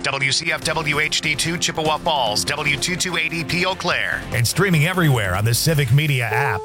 WCFW HD2 Chippewa Falls, W228EP Eau Claire. And streaming everywhere on the Civic Media app.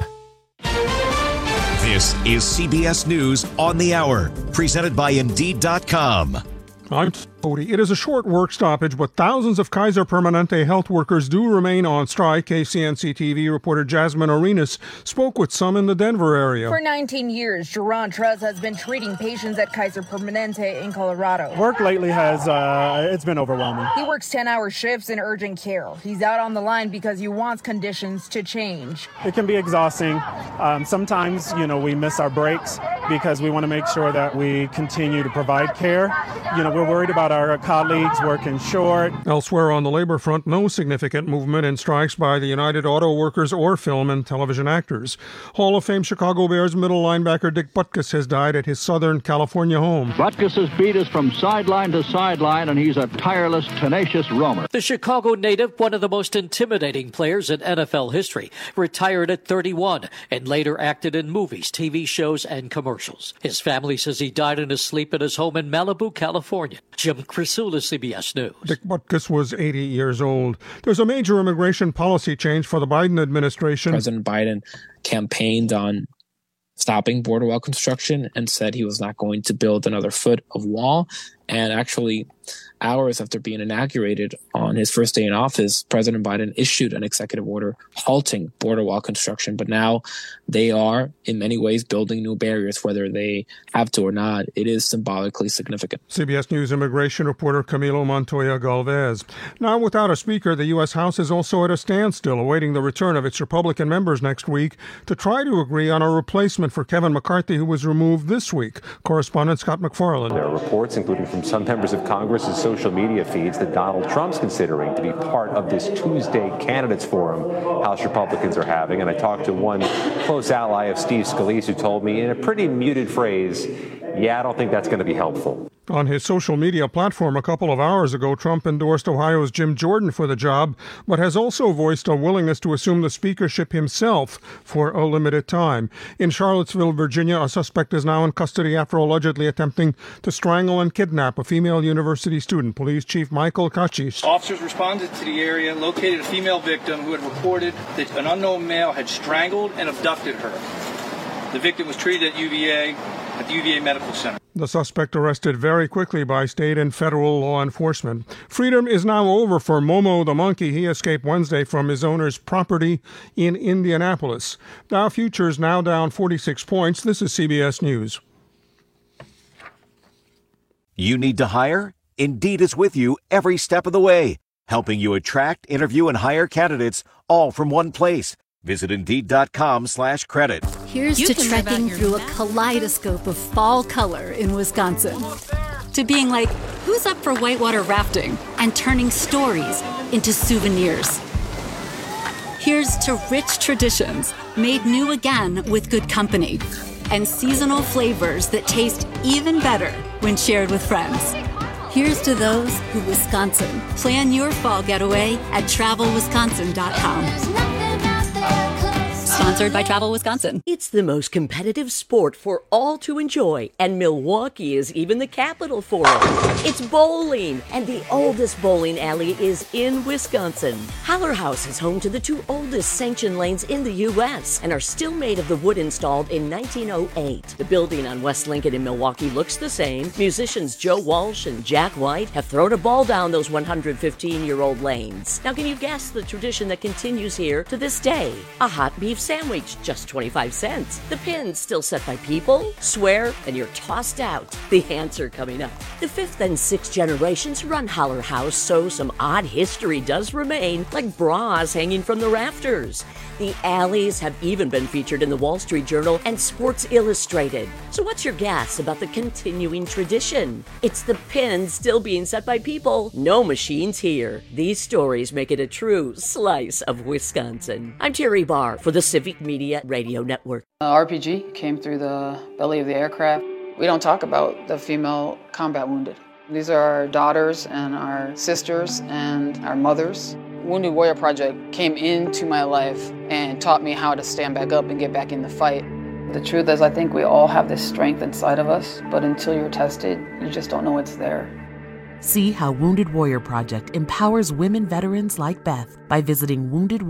This is CBS News on the Hour, presented by Indeed.com. I'm Cody. It is a short work stoppage, but thousands of Kaiser Permanente health workers do remain on strike. KCNC-TV reporter Jasmine Arenas spoke with some in the Denver area. For 19 years, Jerron Truz has been treating patients at Kaiser Permanente in Colorado. Work lately has, it's been overwhelming. He works 10-hour shifts in urgent care. He's out on the line because he wants conditions to change. It can be exhausting. Sometimes, we miss our breaks because we want to make sure that we continue to provide care. We're worried about our colleagues working short. Elsewhere on the labor front, no significant movement in strikes by the United Auto Workers or film and television actors. Hall of Fame Chicago Bears middle linebacker Dick Butkus has died at his Southern California home. Butkus's beat is from sideline to sideline, and he's a tireless, tenacious roamer. The Chicago native, one of the most intimidating players in NFL history, retired at 31 and later acted in movies, TV shows, and commercials. His family says he died in his sleep at his home in Malibu, California. Jim Crisula, CBS News. Dick Butkus was 80 years old. There's a major immigration policy change for the Biden administration. President Biden campaigned on stopping border wall construction and said he was not going to build another foot of wall. And actually, hours after being inaugurated on his first day in office, President Biden issued an executive order halting border wall construction. But now they are, in many ways, building new barriers, whether they have to or not. It is symbolically significant. CBS News immigration reporter Camilo Montoya Galvez. Now, without a speaker, the U.S. House is also at a standstill, awaiting the return of its Republican members next week to try to agree on a replacement for Kevin McCarthy, who was removed this week. Correspondent Scott McFarland. There are reports, including from some members of Congress's social media feeds, that Donald Trump's considering to be part of this Tuesday candidates forum House Republicans are having. And I talked to one close ally of Steve Scalise who told me in a pretty muted phrase, yeah, I don't think that's going to be helpful. On his social media platform a couple of hours ago, Trump endorsed Ohio's Jim Jordan for the job, but has also voiced a willingness to assume the speakership himself for a limited time. In Charlottesville, Virginia, a suspect is now in custody after allegedly attempting to strangle and kidnap a female university student. Police Chief Michael Kachis. Officers responded to the area and located a female victim who had reported that an unknown male had strangled and abducted her. The victim was treated at the UVA Medical Center. The suspect arrested very quickly by state and federal law enforcement. Freedom is now over for Momo the monkey. He escaped Wednesday from his owner's property in Indianapolis. Dow futures now down 46 points. This is CBS News. You need to hire? Indeed is with you every step of the way, helping you attract, interview, and hire candidates all from one place. Visit Indeed.com/credit. Here's to trekking through a kaleidoscope of fall color in Wisconsin. To being like, who's up for whitewater rafting? And turning stories into souvenirs. Here's to rich traditions made new again with good company. And seasonal flavors that taste even better when shared with friends. Here's to those who Wisconsin. Plan your fall getaway at TravelWisconsin.com. Sponsored by Travel Wisconsin. It's the most competitive sport for all to enjoy, and Milwaukee is even the capital for it. It's bowling, and the oldest bowling alley is in Wisconsin. Haller House is home to the two oldest sanctioned lanes in the U.S. and are still made of the wood installed in 1908. The building on West Lincoln in Milwaukee looks the same. Musicians Joe Walsh and Jack White have thrown a ball down those 115-year-old lanes. Now, can you guess the tradition that continues here to this day? A hot beef sandwich, just 25 cents. The pins still set by people, swear, and you're tossed out. The answer coming up. The fifth and sixth generations run Haller House, so some odd history does remain, like bras hanging from the rafters. The alleys have even been featured in the Wall Street Journal and Sports Illustrated. So what's your guess about the continuing tradition? It's the pins still being set by people. No machines here. These stories make it a true slice of Wisconsin. I'm Terry Barr for the Civic Media Radio Network. RPG came through the belly of the aircraft. We don't talk about the female combat wounded. These are our daughters and our sisters and our mothers. Wounded Warrior Project came into my life and taught me how to stand back up and get back in the fight. The truth is, I think we all have this strength inside of us, but until you're tested, you just don't know it's there. See how Wounded Warrior Project empowers women veterans like Beth by visiting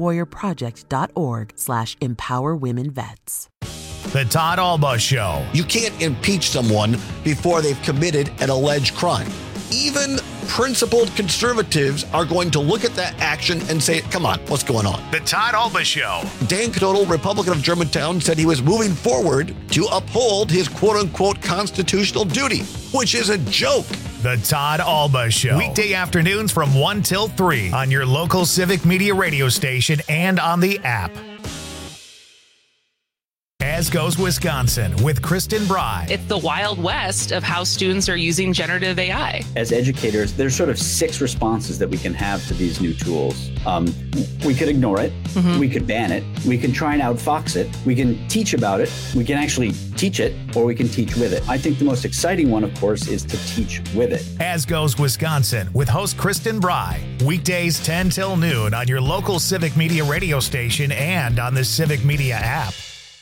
woundedwarriorproject.org/empowerwomenvets. The Todd Alba Show. You can't impeach someone before they've committed an alleged crime. Even principled conservatives are going to look at that action and say, come on, what's going on? The Todd Alba Show. Dan Knodel, Republican of Germantown, said he was moving forward to uphold his quote-unquote constitutional duty, which is a joke. The Todd Alba Show. Weekday afternoons from 1 till 3 on your local Civic Media radio station and on the app. As Goes Wisconsin with Kristen Bry. It's the Wild West of how students are using generative AI. As educators, there's sort of 6 responses that we can have to these new tools. We could ignore it. Mm-hmm. We could ban it. We can try and outfox it. We can teach about it. We can actually teach it, or we can teach with it. I think the most exciting one, of course, is to teach with it. As Goes Wisconsin with host Kristen Bry. Weekdays 10 till noon on your local Civic Media radio station and on the Civic Media app.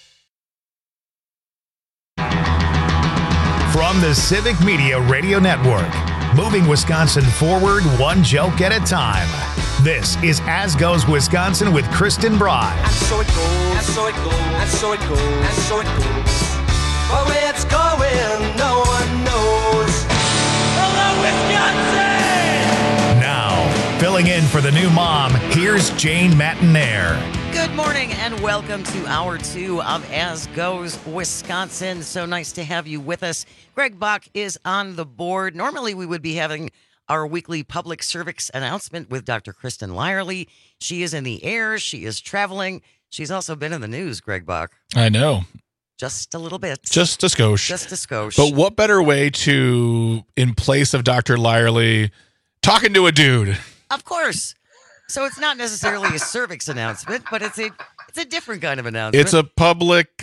From the Civic Media Radio Network, moving Wisconsin forward one joke at a time. This is As Goes Wisconsin with Kristen Bry. And so it goes, and so it goes, and so it goes, and so it goes. But where it's going, no one knows. Hello, Wisconsin! Now, filling in for the new mom, here's Jane Matinaire. Good morning and welcome to Hour 2 of As Goes Wisconsin. So nice to have you with us. Greg Bach is on the board. Normally we would be having our weekly public service announcement with Dr. Kristen Lyerly. She is in the air. She is traveling. She's also been in the news, Greg Bach. I know. Just a little bit. Just a skosh. Just a skosh. But what better way to, in place of Dr. Lyerly, talking to a dude? Of course. So it's not necessarily a cervix announcement, but it's a different kind of announcement. It's a public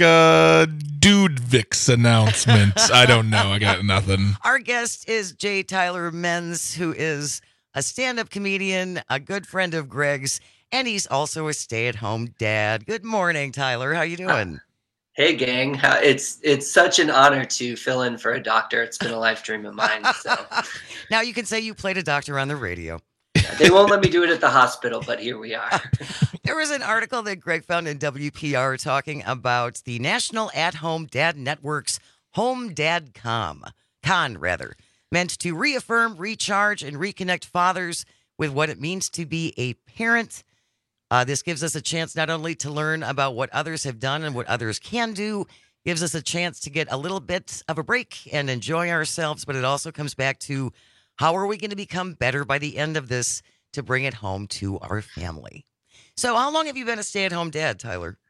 dude-vix announcement. I don't know. I got nothing. Our guest is J. Tyler Menz, who is a stand-up comedian, a good friend of Greg's, and he's also a stay-at-home dad. Good morning, Tyler. How you doing? Hey, gang. It's such an honor to fill in for a doctor. It's been a life dream of mine. So now you can say you played a doctor on the radio. They won't let me do it at the hospital, but here we are. There was an article that Greg found in WPR talking about the National At-Home Dad Network's Home Dad Con, meant to reaffirm, recharge, and reconnect fathers with what it means to be a parent. This gives us a chance not only to learn about what others have done and what others can do, gives us a chance to get a little bit of a break and enjoy ourselves, but it also comes back to how are we going to become better by the end of this to bring it home to our family? So how long have you been a stay-at-home dad, Tyler?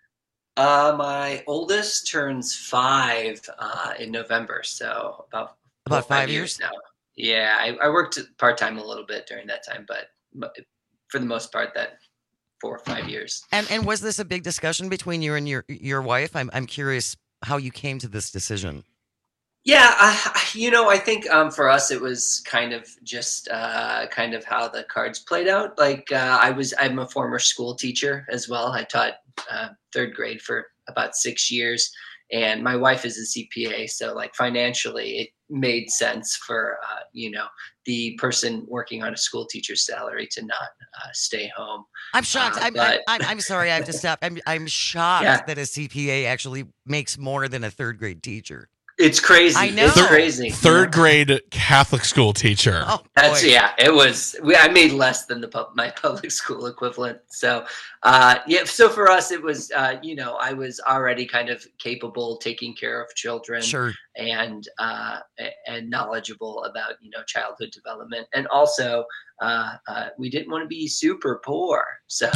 My oldest turns 5 in November, so about 5 years now. Yeah, I worked part-time a little bit during that time, but for the most part, that 4 or 5 years. And was this a big discussion between you and your wife? I'm curious how you came to this decision. Yeah, I think for us it was kind of just kind of how the cards played out. Like I'm a former school teacher as well. I taught 3rd grade for about 6 years, and my wife is a CPA, so like financially it made sense for the person working on a school teacher's salary to not stay home. I'm shocked. I'm sorry. I have to stop. I'm shocked that a CPA actually makes more than a 3rd grade teacher. It's crazy. I know. It's crazy. 3rd grade Catholic school teacher. Oh, it was. I made less than my public school equivalent. So, So for us, it was. I was already kind of capable taking care of children, sure, and knowledgeable about childhood development, and also we didn't want to be super poor. So.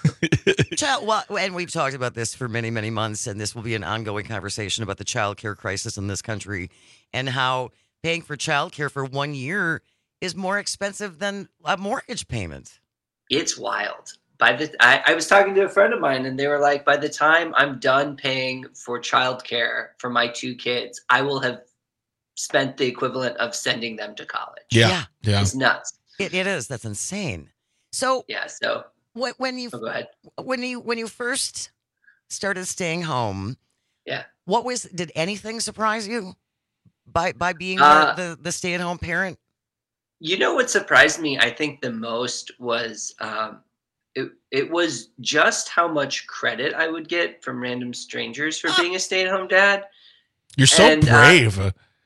Well, and we've talked about this for many, many months, and this will be an ongoing conversation about the child care crisis in this country and how paying for child care for 1 year is more expensive than a mortgage payment. It's wild. I was talking to a friend of mine, and they were like, by the time I'm done paying for child care for my 2 kids, I will have spent the equivalent of sending them to college. Yeah. It's nuts. It is. That's insane. So yeah. So when you go ahead. When you first started staying home, yeah, did anything surprise you by being the stay-at-home parent? You know what surprised me, I think the most was it was just how much credit I would get from random strangers for being a stay-at-home dad. You're so brave.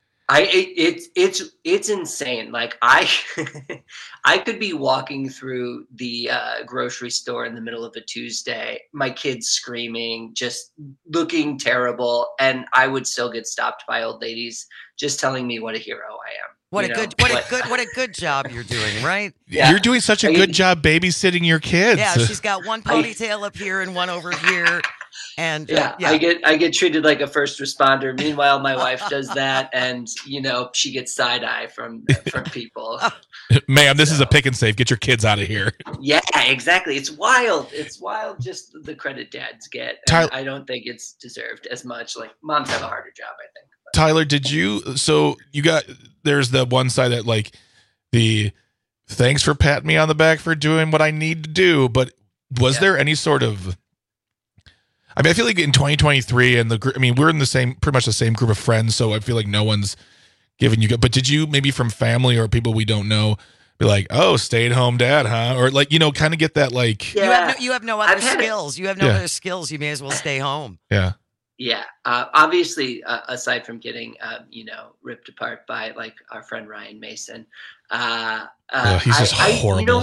It's insane. Like I could be walking through the grocery store in the middle of a Tuesday, my kids screaming, just looking terrible, and I would still get stopped by old ladies just telling me what a hero I am. What a good job you're doing, right? Yeah. You're doing such a good job babysitting your kids. Yeah, she's got one ponytail up here and one over here. And I get treated like a first responder. Meanwhile, my wife does that, and she gets side eye from people. Ma'am, this is a pick and save. Get your kids out of here. Yeah, exactly. It's wild. It's wild. Just the credit dads get. And I don't think it's deserved as much. Like moms have a harder job, I think. Tyler, there's the one side that like the thanks for patting me on the back for doing what I need to do, but was there any sort of, I mean, I feel like in 2023 and we're in pretty much the same group of friends. So I feel like no one's giving you, but did you maybe from family or people we don't know be like, oh, stay at home dad, huh? Or like, kind of get that like, you have no other skills. You have no other skills. You may as well stay home. Yeah. Yeah, obviously, aside from getting, ripped apart by like our friend Ryan Mason, he's just horrible.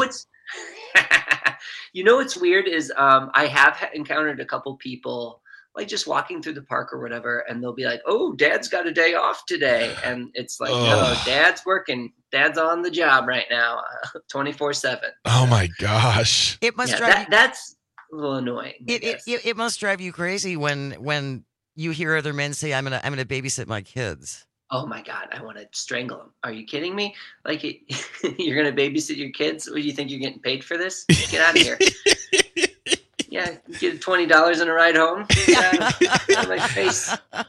What's weird is I have encountered a couple people like just walking through the park or whatever, and they'll be like, "Oh, Dad's got a day off today," and it's like, "No, Dad's working. Dad's on the job right now, 24/7." Oh my gosh! It must drive that's a little annoying. It must drive you crazy when you hear other men say, "I'm gonna babysit my kids." Oh my God, I want to strangle them. Are you kidding me? Like you're gonna babysit your kids? What do you think you're getting paid for this? Get out of here. Yeah, get $20 in a ride home. Get out of my face.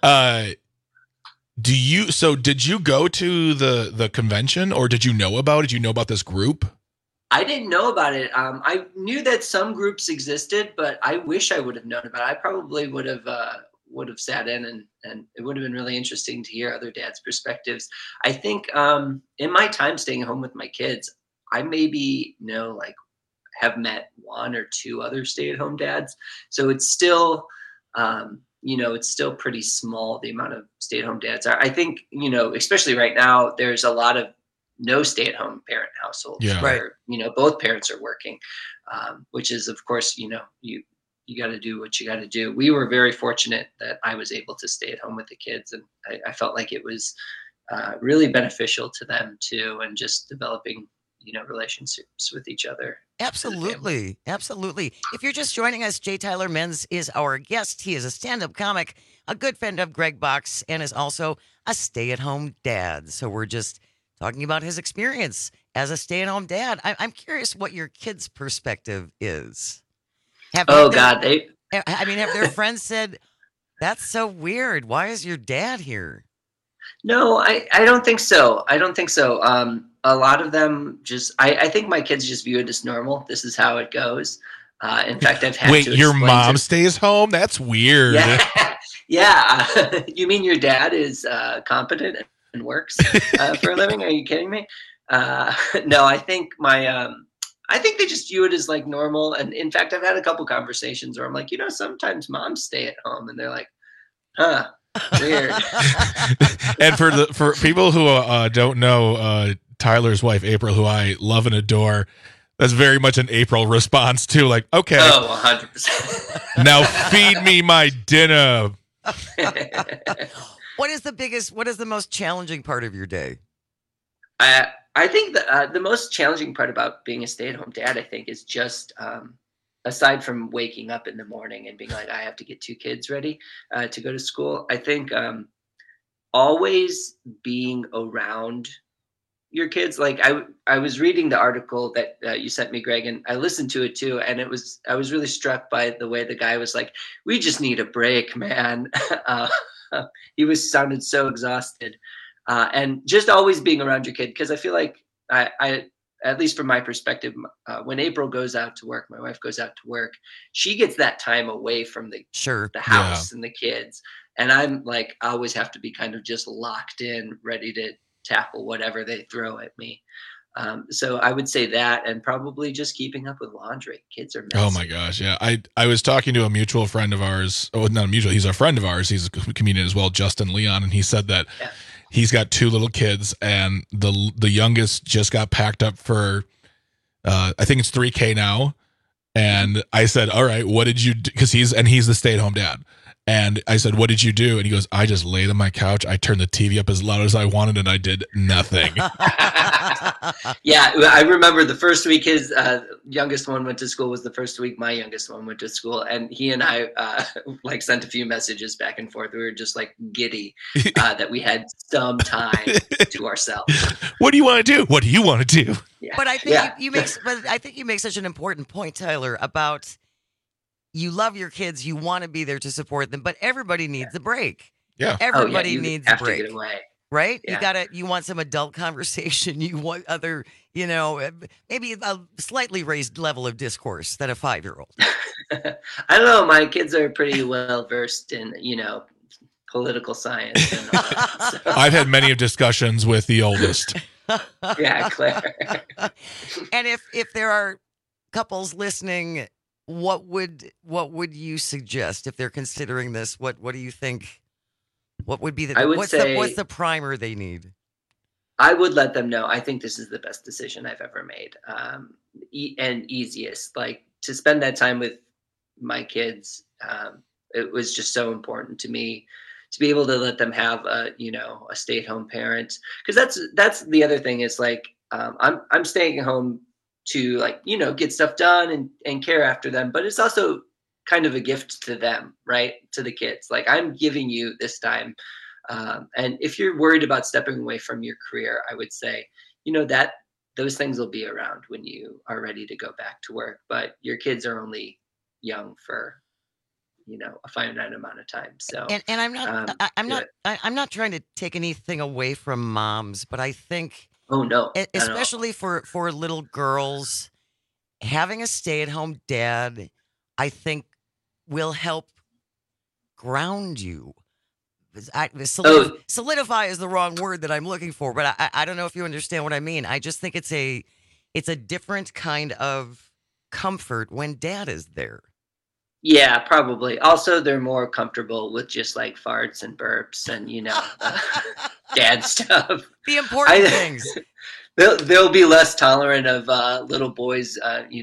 Did you go to the convention, or did you know about it? Did you know about this group? I didn't know about it. I knew that some groups existed, but I wish I would have known about it. I probably would have sat in and it would have been really interesting to hear other dads' perspectives. I think in my time staying home with my kids, I maybe have met one or two other stay-at-home dads. So it's still, it's still pretty small, the amount of stay-at-home dads are. I think, especially right now, there's a lot of no stay-at-home parent households where, both parents are working, which is, of course, you got to do what you got to do. We were very fortunate that I was able to stay at home with the kids, and I felt like it was really beneficial to them too, and just developing, relationships with each other. Absolutely. Absolutely. If you're just joining us, J. Tyler Menz is our guest. He is a stand-up comic, a good friend of Greg Box, and is also a stay-at-home dad. So we're just talking about his experience as a stay-at-home dad. I'm curious what your kids' perspective is. Have their friends said, that's so weird. Why is your dad here? No, I don't think so. A lot of them I think my kids just view it as normal. This is how it goes. In fact, I've had Wait, your mom stays home? That's weird. Yeah. Yeah. You mean your dad is competent and works for a living? Are you kidding me? No, I think I think they just view it as like normal. And in fact, I've had a couple conversations where I'm like, sometimes moms stay at home, and they're like, huh, weird. And for people who don't know, Tyler's wife, April, who I love and adore, that's very much an April response to like, okay. Oh, 100%. Now feed me my dinner. What is the most challenging part of your day? I think the most challenging part about being a stay-at-home dad, I think, is just aside from waking up in the morning and being like, I have to get two kids ready to go to school. I think always being around your kids. Like I was reading the article that you sent me, Greg, and I listened to it too. And I was really struck by the way the guy was like, we just need a break, man. He sounded so exhausted. And just always being around your kid, because I feel like I at least from my perspective, when April goes out to work, my wife goes out to work, she gets that time away from the house and the kids. And I'm like, I always have to be kind of just locked in, ready to tackle whatever they throw at me. So I would say that, and probably just keeping up with laundry. Kids are messy. Oh my gosh, yeah. I was talking to a mutual friend of ours. Oh, not a mutual. He's a friend of ours. He's a comedian as well, Justin Leon, and he said that he's got 2 little kids, and the youngest just got packed up for I think it's 3K now. And I said, "All right, what did you do?" Because he's the stay-at-home dad. And I said, "What did you do?" And he goes, "I just laid on my couch. I turned the TV up as loud as I wanted, and I did nothing." Yeah, I remember the first week his youngest one went to school was the first week my youngest one went to school, and he and I like sent a few messages back and forth. We were just like giddy that we had some time to ourselves. What do you want to do? What do you want to do? Yeah. But I think you make such an important point, Tyler, about you love your kids, you want to be there to support them, but everybody needs a break. Yeah. Everybody needs a break. To get away. Right? Yeah. You want some adult conversation. You want other, maybe a slightly raised level of discourse than a 5-year-old. I don't know. My kids are pretty well versed in, political science. And all that, so. I've had many of discussions with the oldest. Yeah, Claire. And if there are couples listening, what would you suggest if they're considering this? What do you think? What would be what's the primer they need? I would let them know. I think this is the best decision I've ever made, and easiest. Like, to spend that time with my kids, it was just so important to me to be able to let them have a stay-at-home parent. Because that's the other thing is like I'm staying at home to get stuff done and care after them, but it's also kind of a gift to them, right? To the kids. Like, I'm giving you this time. And if you're worried about stepping away from your career, I would say, that those things will be around when you are ready to go back to work, but your kids are only young for, a finite amount of time. So, and I'm not trying to take anything away from moms, but I think, oh no, especially for little girls, having a stay-at-home dad, I think, will help ground you. Solidify is the wrong word that I'm looking for, but I don't know if you understand what I mean. I just think it's a different kind of comfort when dad is there. Yeah, probably. Also, they're more comfortable with just like farts and burps and dad stuff. The important things. They'll be less tolerant of little boys,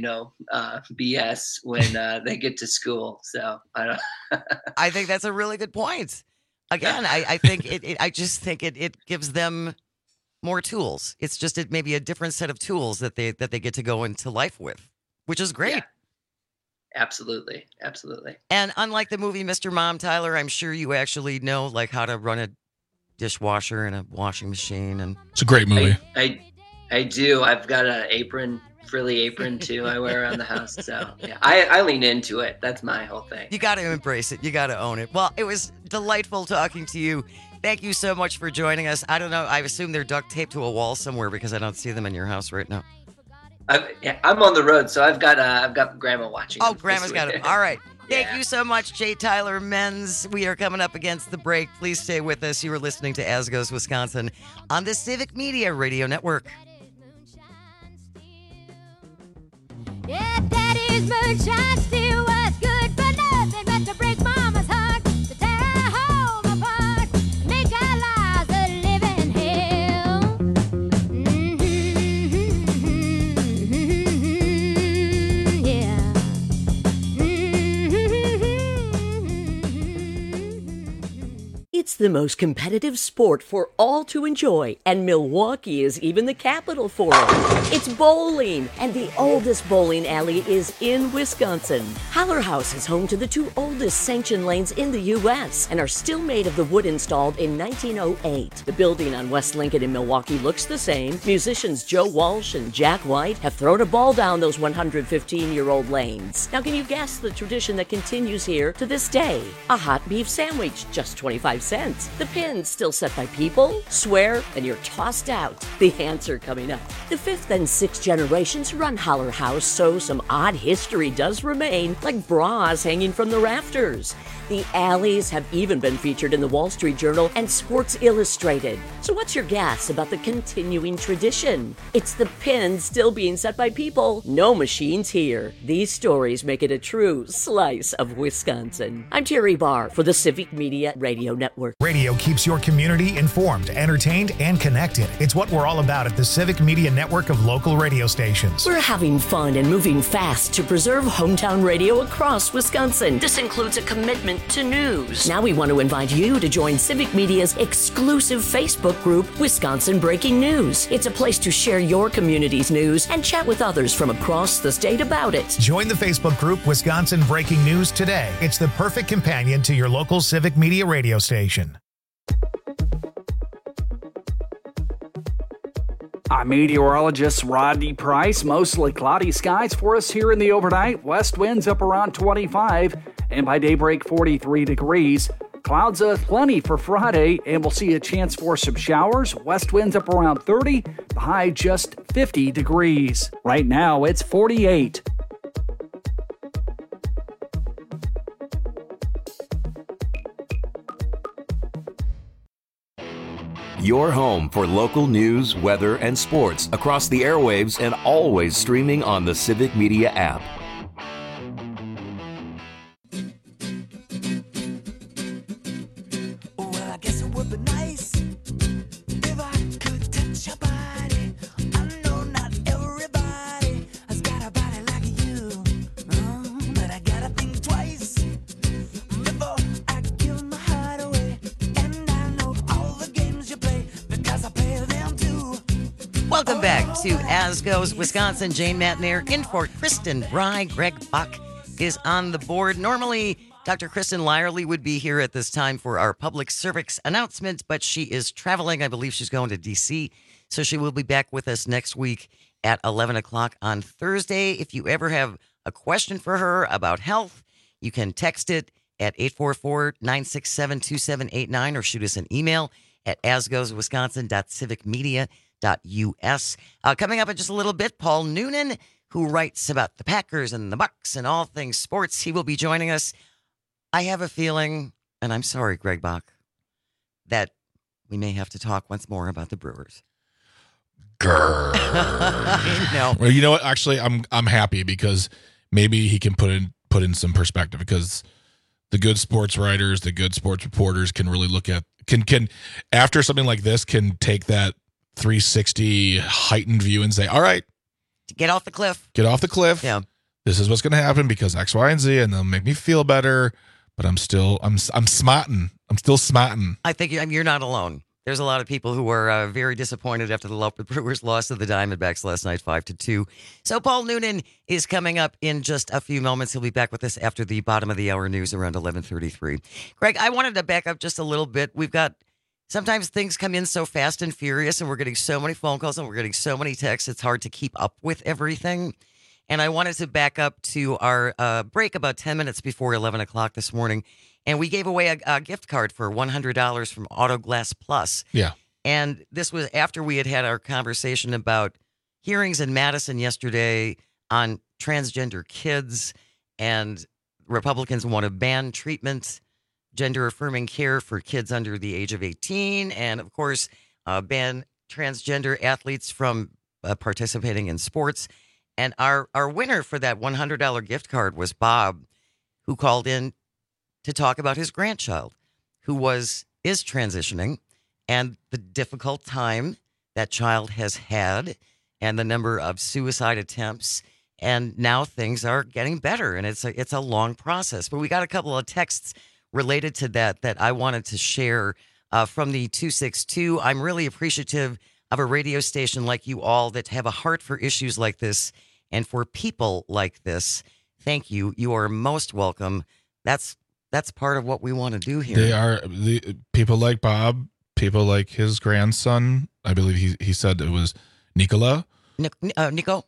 BS when they get to school. So I don't. I think that's a really good point. Again, I think I just think it gives them more tools. It's just maybe a different set of tools that they get to go into life with, which is great. Yeah. Absolutely. And unlike the movie Mr. Mom, Tyler, I'm sure you actually know like how to run a dishwasher and a washing machine. And it's a great movie. I do. I've got an frilly apron too. I wear around the house. So yeah, I lean into it. That's my whole thing. You got to embrace it. You got to own it. Well, it was delightful talking to you. Thank you so much for joining us. I don't know. I assume they're duct taped to a wall somewhere because I don't see them in your house right now. I'm on the road, so I've got Grandma watching. Oh, Grandma's got it. All right. Thank you so much, J. Tyler Menz. We are coming up against the break. Please stay with us. You are listening to As Goes Wisconsin on the Civic Media Radio Network. Yeah, Daddy's moonshine still was good for nothing but to break Mama's heart, to tear our home apart, make our lives a living hell. Yeah. It's the most competitive sport for all to enjoy, and Milwaukee is even the capital for it. It's bowling, and the oldest bowling alley is in Wisconsin. Haller House is home to the 2 oldest sanctioned lanes in the U.S. and are still made of the wood installed in 1908. The building on West Lincoln in Milwaukee looks the same. Musicians Joe Walsh and Jack White have thrown a ball down those 115-year-old lanes. Now, can you guess the tradition that continues here to this day? A hot beef sandwich, just 25 cents. hint, the pin's still set by people. Swear, and you're tossed out. The answer coming up. The fifth and sixth generations run Holler House, so some odd history does remain, like bras hanging from the rafters. The alleys have even been featured in the Wall Street Journal and Sports Illustrated. So what's your guess about the continuing tradition? It's the pin still being set by people. No machines here. These stories make it a true slice of Wisconsin. I'm Terry Barr for the Civic Media Radio Network. Radio keeps your community informed, entertained, and connected. It's what we're all about at the Civic Media Network of local radio stations. We're having fun and moving fast to preserve hometown radio across Wisconsin. This includes a commitment to news. Now we want to invite you to join Civic Media's exclusive Facebook group, Wisconsin Breaking News. It's a place to share your community's news and chat with others from across the state about it. Join the Facebook group Wisconsin Breaking News today. It's the perfect companion to your local Civic Media radio station. I'm meteorologist Rodney Price. Mostly cloudy skies for us here in the overnight. West winds up around 25, and by daybreak 43 degrees. Clouds plenty for Friday, and we'll see a chance for some showers. West winds up around 30, the high just 50 degrees. Right now it's 48. Your home for local news, weather, and sports across the airwaves and always streaming on the Civic Media app. Well, I guess it would be nice if I could touch your body. I know not everybody has got a body like you, but I gotta think twice before I give my heart away. And I know all the games you play because I play them too. Welcome back to As Goes Wisconsin. Jane Matnair in for Kristen Rye. Greg Bach is on the board. Normally, Dr. Kristen Lyerly would be here at this time for our public service announcement, but she is traveling. I believe she's going to D.C., so she will be back with us next week at 11 o'clock on Thursday. If you ever have a question for her about health, you can text it at 844-967-2789 or shoot us an email at asgoeswisconsin.civicmedia.us. Coming up in just a little bit, Paul Noonan, who writes about the Packers and the Bucks and all things sports. He will be joining us. I have a feeling, and I'm sorry, Greg Bach, that we may have to talk once more about the Brewers. Grrr. I know. Well, you know what? Actually, I'm happy because maybe he can put in some perspective, because the good sports writers, the good sports reporters can really look at can after something like this can take that 360 heightened view and say, all right, get off the cliff. Get off the cliff. Yeah. This is what's going to happen because X, Y, and Z, and they'll make me feel better. But I'm smarting. I'm still smarting. I think you're not alone. There's a lot of people who were very disappointed after the Brewers lost to the Diamondbacks last night, 5-2. So Paul Noonan is coming up in just a few moments. He'll be back with us after the bottom of the hour news around 11:33. Greg, I wanted to back up just a little bit. Sometimes things come in so fast and furious, and we're getting so many phone calls and we're getting so many texts, it's hard to keep up with everything. And I wanted to back up to our break about 10 minutes before 11 o'clock this morning. And we gave away a gift card for $100 from Autoglass Plus. Yeah. And this was after we had our conversation about hearings in Madison yesterday on transgender kids. And Republicans want to ban treatment, gender-affirming care for kids under the age of 18. And, of course, ban transgender athletes from participating in sports. And our winner for that $100 gift card was Bob, who called in to talk about his grandchild, who is transitioning, and the difficult time that child has had, and the number of suicide attempts. And now things are getting better, and it's a long process. But we got a couple of texts related to that I wanted to share from the 262. I'm really appreciative of a radio station like you all that have a heart for issues like this and for people like this. Thank you. You are most welcome. That's part of what we want to do here. They are the people like Bob, people like his grandson. I believe he said it was Nicola. Nico.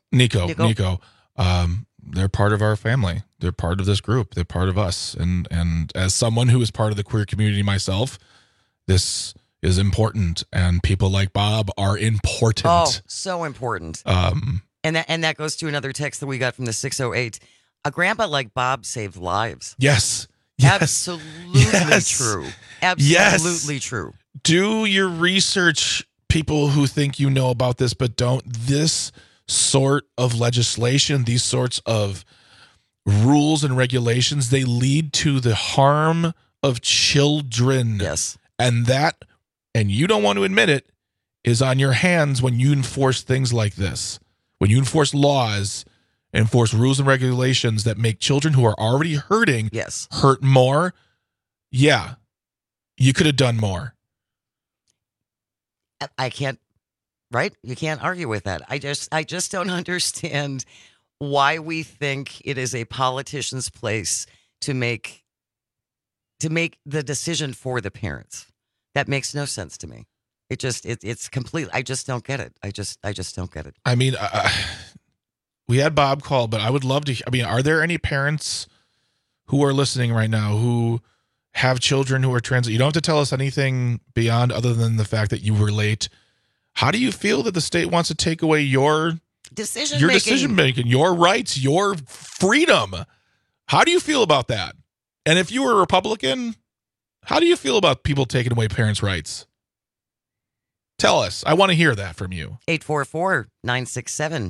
They're part of our family. They're part of this group. They're part of us. And as someone who is part of the queer community myself, this is important, and people like Bob are important. Oh, so important. And that goes to another text that we got from the 608. A grandpa like Bob saved lives. Yes. Absolutely true. Absolutely true. Do your research, people who think you know about this but don't. This sort of legislation, these sorts of rules and regulations, they lead to the harm of children. Yes. And you don't want to admit it, is on your hands when you enforce things like this. When you enforce laws, enforce rules and regulations that make children who are already hurting hurt more. Yeah. You could have done more. I can't, right? You can't argue with that. I just don't understand why we think it is a politician's place to make the decision for the parents. That makes no sense to me. It's complete. I just don't get it. I just don't get it. I mean, we had Bob call, but I would love to. I mean, are there any parents who are listening right now who have children who are trans? You don't have to tell us anything beyond other than the fact that you relate. How do you feel that the state wants to take away your decision making, your rights, your freedom? How do you feel about that? And if you were a Republican, how do you feel about people taking away parents' rights? Tell us. I want to hear that from you. 844-967-2789,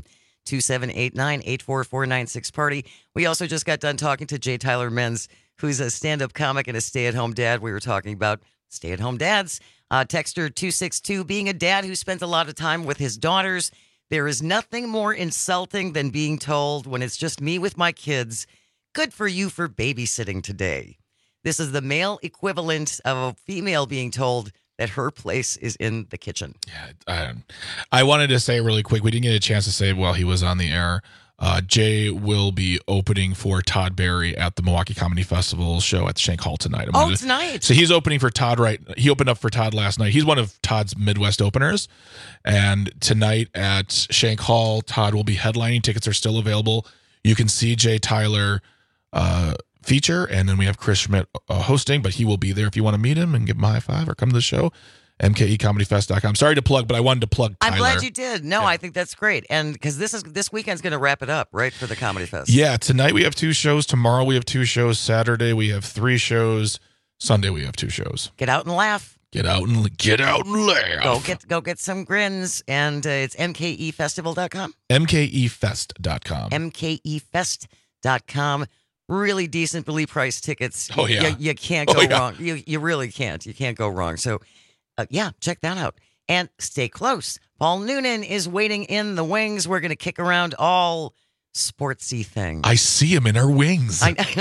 844-96-PARTY. We also just got done talking to Jay Tyler Menz, who's a stand-up comic and a stay-at-home dad. We were talking about stay-at-home dads. Texter 262, being a dad who spends a lot of time with his daughters, there is nothing more insulting than being told when it's just me with my kids, good for you for babysitting today. This is the male equivalent of a female being told that her place is in the kitchen. Yeah, I wanted to say really quick, we didn't get a chance to say it while he was on the air. Jay will be opening for Todd Barry at the Milwaukee Comedy Festival show at the Shank Hall tonight. Tonight. So he's opening for Todd he opened up for Todd last night. He's one of Todd's Midwest openers. And tonight at Shank Hall, Todd will be headlining. Tickets are still available. You can see Jay Tyler feature, and then we have Chris Schmidt hosting, but he will be there if you want to meet him and give him a high five or come to the show. MKEComedyFest.com. Sorry to plug, but I wanted to plug Tyler. I'm glad you did. No, yeah. I think that's great. And because this weekend's going to wrap it up, right, for the Comedy Fest. Yeah, tonight we have 2 shows. Tomorrow we have 2 shows. Saturday we have 3 shows. Sunday we have 2 shows. Get out and laugh. Get out and laugh. Go get some grins. And it's MKEFestival.com. MKEFest.com. MKEFest.com. Really decently priced tickets. Oh, yeah. You can't go wrong. You really can't. You can't go wrong. So, check that out. And stay close. Paul Noonan is waiting in the wings. We're going to kick around all sportsy things. I see him in our wings.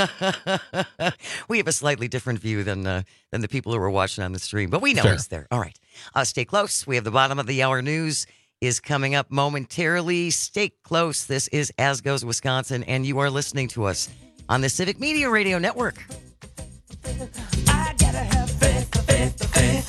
We have a slightly different view than the people who are watching on the stream, but we know he's there. All right. Stay close. We have the bottom of the hour news is coming up momentarily. Stay close. This is As Goes Wisconsin, and you are listening to us on the Civic Media Radio Network. I gotta have faith, faith, faith.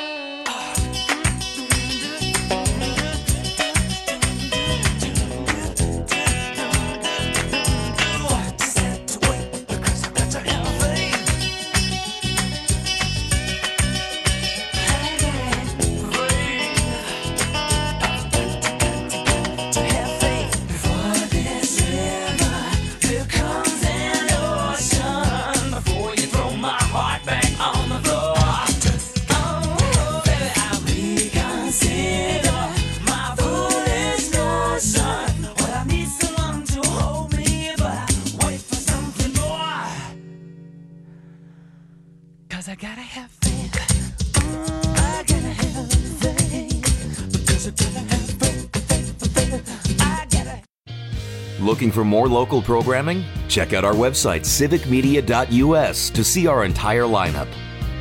I gotta have faith. I gotta have faith. Because I gotta have faith. I gotta. Looking for more local programming? Check out our website, civicmedia.us, to see our entire lineup.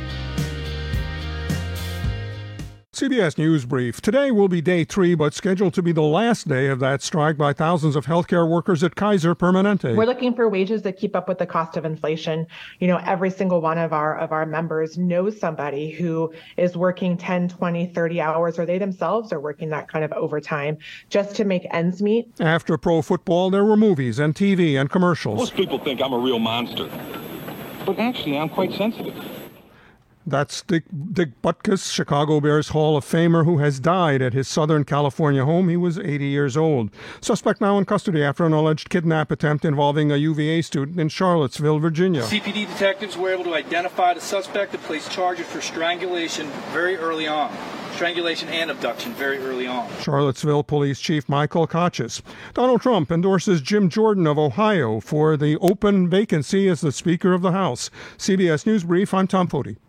CBS News Brief. Today will be day 3, but scheduled to be the last day of that strike by thousands of healthcare workers at Kaiser Permanente. We're looking for wages that keep up with the cost of inflation. You know, every single one of our members knows somebody who is working 10, 20, 30 hours, or they themselves are working that kind of overtime just to make ends meet. After pro football, there were movies and TV and commercials. Most people think I'm a real monster, but actually I'm quite sensitive. That's Dick Butkus, Chicago Bears Hall of Famer, who has died at his Southern California home. He was 80 years old. Suspect now in custody after an alleged kidnap attempt involving a UVA student in Charlottesville, Virginia. CPD detectives were able to identify the suspect and place charges for strangulation very early on. Strangulation and abduction very early on. Charlottesville Police Chief Michael Kochis. Donald Trump endorses Jim Jordan of Ohio for the open vacancy as the Speaker of the House. CBS News Brief, I'm Tom Foti.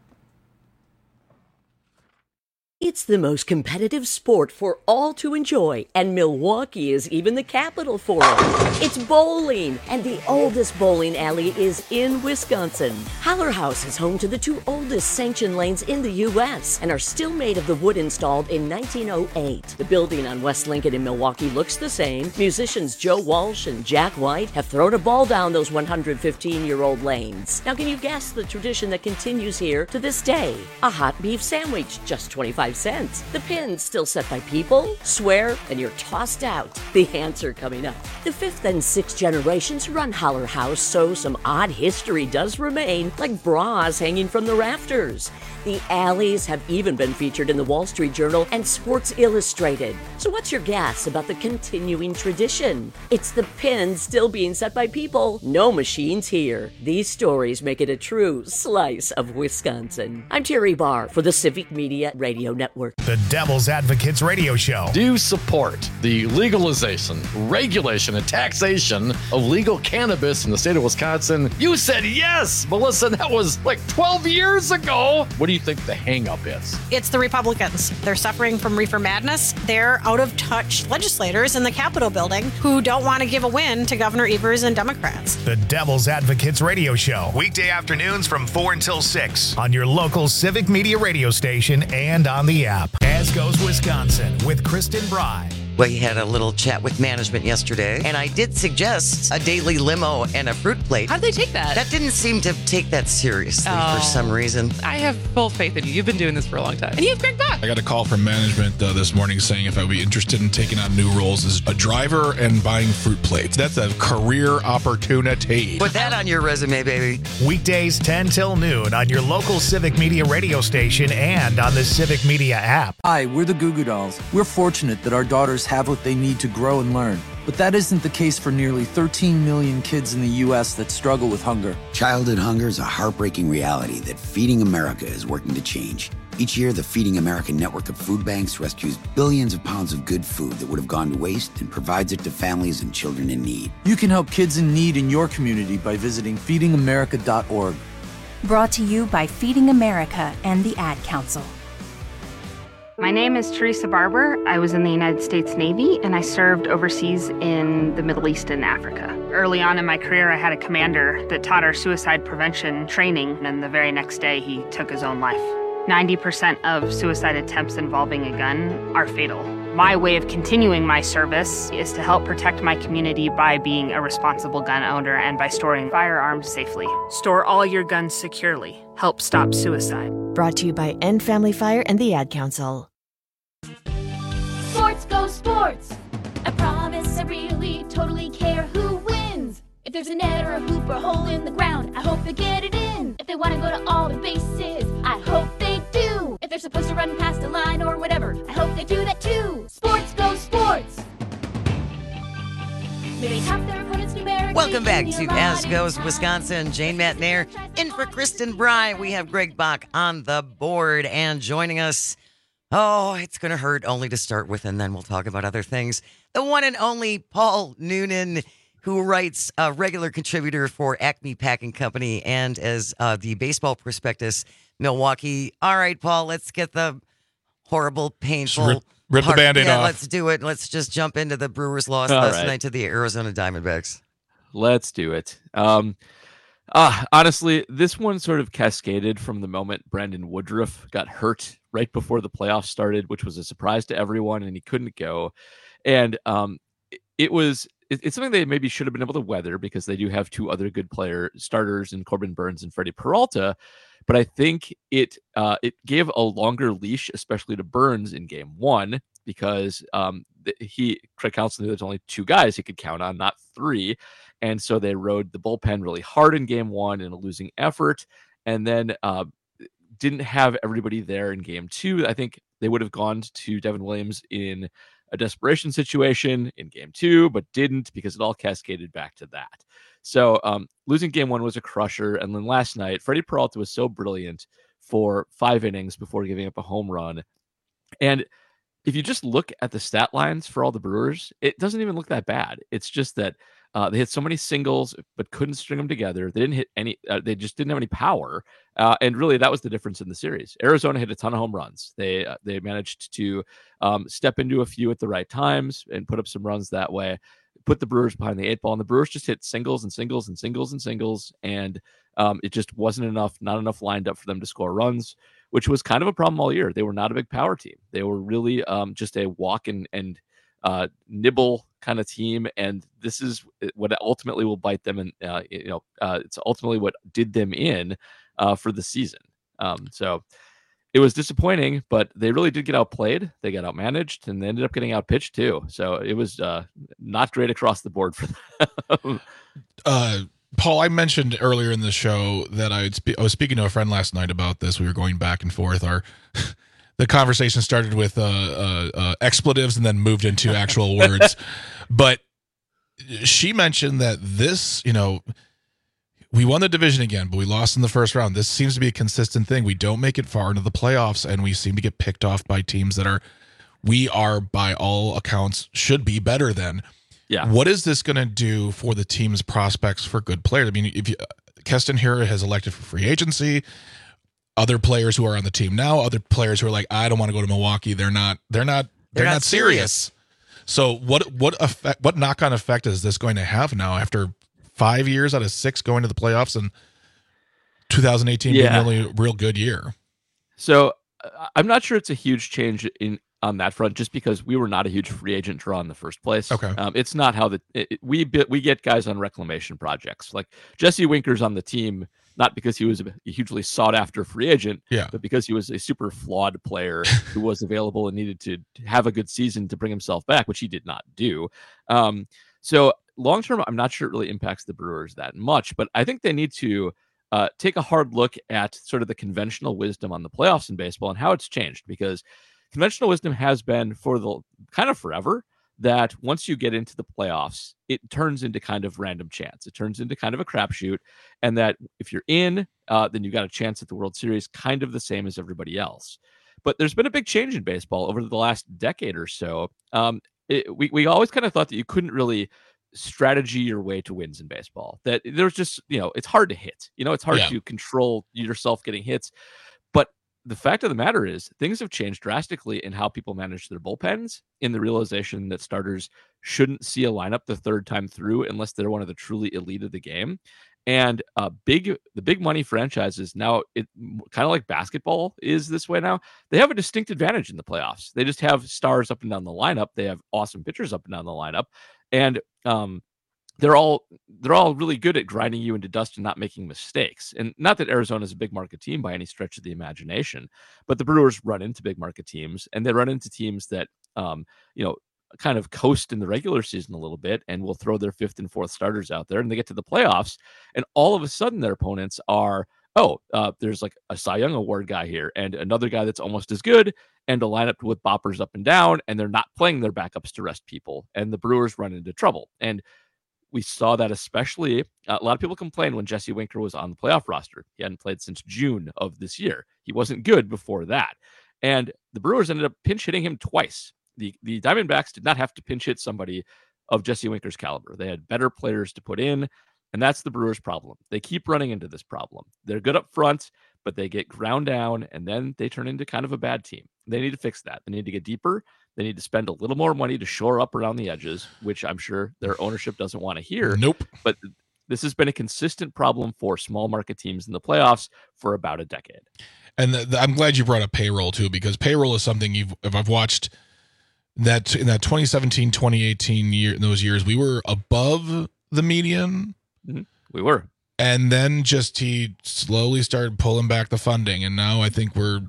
It's the most competitive sport for all to enjoy, and Milwaukee is even the capital for it. It's bowling, and the oldest bowling alley is in Wisconsin. Holler House is home to the two oldest sanctioned lanes in the U.S. and are still made of the wood installed in 1908. The building on West Lincoln in Milwaukee looks the same. Musicians Joe Walsh and Jack White have thrown a ball down those 115-year-old lanes. Now, can you guess the tradition that continues here to this day? A hot beef sandwich, just 25 cents. The pin's still set by people, swear, and you're tossed out. The answer coming up. The fifth and sixth generations run Holler House, so some odd history does remain, like bras hanging from the rafters. The alleys have even been featured in the Wall Street Journal and Sports Illustrated. So what's your guess about the continuing tradition? It's the pins still being set by people. No machines here. These stories make it a true slice of Wisconsin. I'm Terry Barr for the Civic Media Radio Network. The Devil's Advocates Radio Show. Do you support the legalization, regulation, and taxation of legal cannabis in the state of Wisconsin? You said yes, Melissa. That was like 12 years ago. What do you think the hang-up is? It's the Republicans. They're suffering from reefer madness. They're out-of-touch legislators in the Capitol building who don't want to give a win to Governor Evers and Democrats. The Devil's Advocates Radio Show. Weekday afternoons from 4 until 6 on your local Civic Media radio station and on the app. As Goes Wisconsin with Kristen Bry. We had a little chat with management yesterday, and I did suggest a daily limo and a fruit plate. How'd they take that? That didn't seem to take that seriously for some reason. I have full faith in you. You've been doing this for a long time. And you have Greg Buck. I got a call from management this morning saying if I would be interested in taking on new roles as a driver and buying fruit plates. That's a career opportunity. Put that on your resume, baby. Weekdays 10 till noon on your local Civic Media radio station and on the Civic Media app. Hi, we're the Goo Goo Dolls. We're fortunate that our daughters have what they need to grow and learn. But that isn't the case for nearly 13 million kids in the U.S. that struggle with hunger. Childhood hunger is a heartbreaking reality that Feeding America is working to change. Each year, the Feeding America network of food banks rescues billions of pounds of good food that would have gone to waste and provides it to families and children in need. You can help kids in need in your community by visiting feedingamerica.org. Brought to you by Feeding America and the Ad Council. My name is Teresa Barber. I was in the United States Navy, and I served overseas in the Middle East and Africa. Early on in my career, I had a commander that taught our suicide prevention training, and the very next day, he took his own life. 90% of suicide attempts involving a gun are fatal. My way of continuing my service is to help protect my community by being a responsible gun owner and by storing firearms safely. Store all your guns securely. Help stop suicide. Brought to you by End Family Fire and the Ad Council. Sports go sports. I promise I really totally care who wins. If there's a net or a hoop or a hole in the ground, I hope they get it in. If they want to go to all the bases, I hope they do. If they're supposed to run past a line or whatever, I hope they do that too. Sports go sports. Maybe top their opponents numerically. Welcome back to As Goes Wisconsin. Jane Matnair in for Kristen Bry. We have Greg Bach on the board and joining us. Oh, it's going to hurt only to start with, and then we'll talk about other things. The one and only Paul Noonan, who writes a regular contributor for Acme Packing Company and as the baseball prospectus, Milwaukee. All right, Paul, let's get the horrible, painful Rip the Band-Aid off. Let's do it. Let's just jump into the Brewers' loss last night to the Arizona Diamondbacks. Let's do it. Honestly, this one sort of cascaded from the moment Brandon Woodruff got hurt right before the playoffs started, which was a surprise to everyone, and he couldn't go. And it's something they maybe should have been able to weather because they do have two other good starters in Corbin Burns and Freddie Peralta. But I think it gave a longer leash, especially to Burns in game one, because Craig Counsell knew there's only two guys he could count on, not three. And so they rode the bullpen really hard in game one in a losing effort. And then didn't have everybody there in game 2. I think they would have gone to Devin Williams in a desperation situation in game 2, but didn't, because it all cascaded back to that. So losing game 1 was a crusher. And then last night, Freddie Peralta was so brilliant for 5 innings before giving up a home run. And if you just look at the stat lines for all the Brewers, it doesn't even look that bad. It's just that they hit so many singles, but couldn't string them together. They didn't hit any. They just didn't have any power, and really that was the difference in the series. Arizona hit a ton of home runs. They managed to step into a few at the right times and put up some runs that way. Put the Brewers behind the 8 ball, and the Brewers just hit singles and singles and singles and singles, and it just wasn't enough. Not enough lined up for them to score runs, which was kind of a problem all year. They were not a big power team. They were really just a walk and nibble kind of team, and this is what ultimately will bite them. And it's ultimately what did them in for the season. So it was disappointing, but they really did get outplayed. They got outmanaged, and they ended up getting outpitched too. So it was not great across the board for them. Paul, I mentioned earlier in the show that I was speaking to a friend last night about this. We were going back and forth. The conversation started with expletives and then moved into actual words. But she mentioned that this, we won the division again, but we lost in the first round. This seems to be a consistent thing. We don't make it far into the playoffs, and we seem to get picked off by teams that we are, by all accounts, should be better than. Yeah. What is this going to do for the team's prospects for good players? I mean, Keston Hiura has elected for free agency. Other players who are on the team now, other players who are like, I don't want to go to Milwaukee. They're not serious. So what knock-on effect is this going to have now after 5 years out of 6 going to the playoffs and 2018 being the only real good year? So I'm not sure it's a huge change on that front, just because we were not a huge free agent draw in the first place. Okay. It's not how we get guys on reclamation projects. Like Jesse Winker's on the team, not because he was a hugely sought after free agent, but because he was a super flawed player who was available and needed to have a good season to bring himself back, which he did not do. So long term, I'm not sure it really impacts the Brewers that much, but I think they need to take a hard look at sort of the conventional wisdom on the playoffs in baseball and how it's changed, because conventional wisdom has been for the kind of forever that once you get into the playoffs, it turns into kind of random chance. It turns into kind of a crapshoot, and that if you're in, then you got a chance at the World Series, kind of the same as everybody else. But there's been a big change in baseball over the last decade or so. We always kind of thought that you couldn't really strategy your way to wins in baseball. That there's just, it's hard to hit. It's hard to control yourself getting hits. But the fact of the matter is things have changed drastically in how people manage their bullpens, in the realization that starters shouldn't see a lineup the third time through unless they're one of the truly elite of the game. And the big money franchises now, it kind of like basketball is this way now. They have a distinct advantage in the playoffs. They just have stars up and down the lineup. They have awesome pitchers up and down the lineup, and they're all really good at grinding you into dust and not making mistakes. And not that Arizona is a big market team by any stretch of the imagination, but the Brewers run into big market teams, and they run into teams that kind of coast in the regular season a little bit and will throw their 5th and 4th starters out there, and they get to the playoffs, and all of a sudden their opponents are, there's like a Cy Young Award guy here and another guy that's almost as good, and a lineup with boppers up and down, and they're not playing their backups to rest people, and the Brewers run into trouble. And we saw that especially, a lot of people complained when Jesse Winker was on the playoff roster. He hadn't played since June of this year. He wasn't good before that. And the Brewers ended up pinch hitting him twice. The Diamondbacks did not have to pinch hit somebody of Jesse Winker's caliber. They had better players to put in, and that's the Brewers' problem. They keep running into this problem. They're good up front, but they get ground down, and then they turn into kind of a bad team. They need to fix that. They need to get deeper. They need to spend a little more money to shore up around the edges, which I'm sure their ownership doesn't want to hear. Nope. But this has been a consistent problem for small market teams in the playoffs for about a decade. And I'm glad you brought up payroll too, because payroll is something I've watched that in that 2017, 2018 year, in those years, we were above the median. Mm-hmm. We were. And then he slowly started pulling back the funding. And now I think we're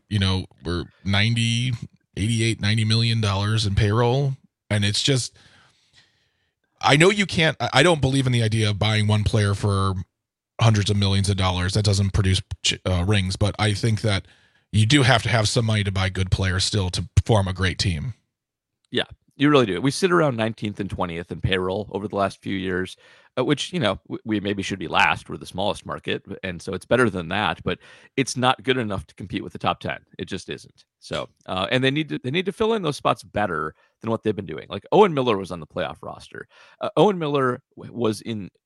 88-90 million dollars in payroll. And it's just, I know you can't, I don't believe in the idea of buying one player for hundreds of millions of dollars. That doesn't produce rings. But I think that you do have to have some money to buy good players still to form a great team. Yeah, you really do. We sit around 19th and 20th in payroll over the last few years, which, we maybe should be last. We're the smallest market, and so it's better than that, but it's not good enough to compete with the top 10. It just isn't. So, and they need to fill in those spots better than what they've been doing. Like Owen Miller was on the playoff roster. Owen Miller was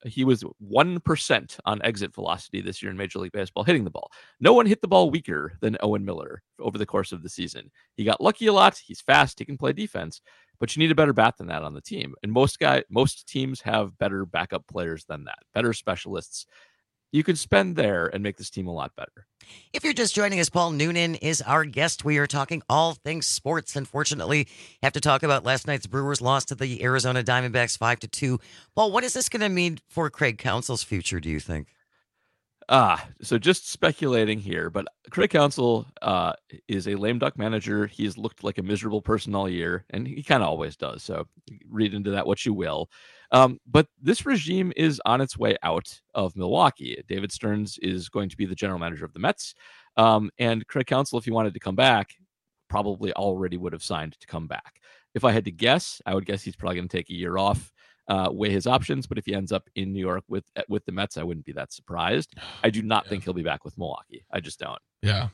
1% on exit velocity this year in Major League Baseball, hitting the ball. No one hit the ball weaker than Owen Miller over the course of the season. He got lucky a lot. He's fast. He can play defense, but you need a better bat than that on the team. And most teams have better backup players than that, better specialists. You could spend there and make this team a lot better. If you're just joining us, Paul Noonan is our guest. We are talking all things sports. Unfortunately, have to talk about last night's Brewers loss to the Arizona Diamondbacks 5-2. Paul, what is this going to mean for Craig Counsell's future, do you think? So just speculating here, but Craig Counsell is a lame duck manager. He's looked like a miserable person all year, and he kind of always does. So read into that what you will. But this regime is on its way out of Milwaukee. David Stearns is going to be the general manager of the Mets. And Craig Counsell, if he wanted to come back, probably already would have signed to come back. If I had to guess, I would guess he's probably going to take a year off, weigh his options. But if he ends up in New York with the Mets, I wouldn't be that surprised. I do not think he'll be back with Milwaukee. I just don't. Yeah.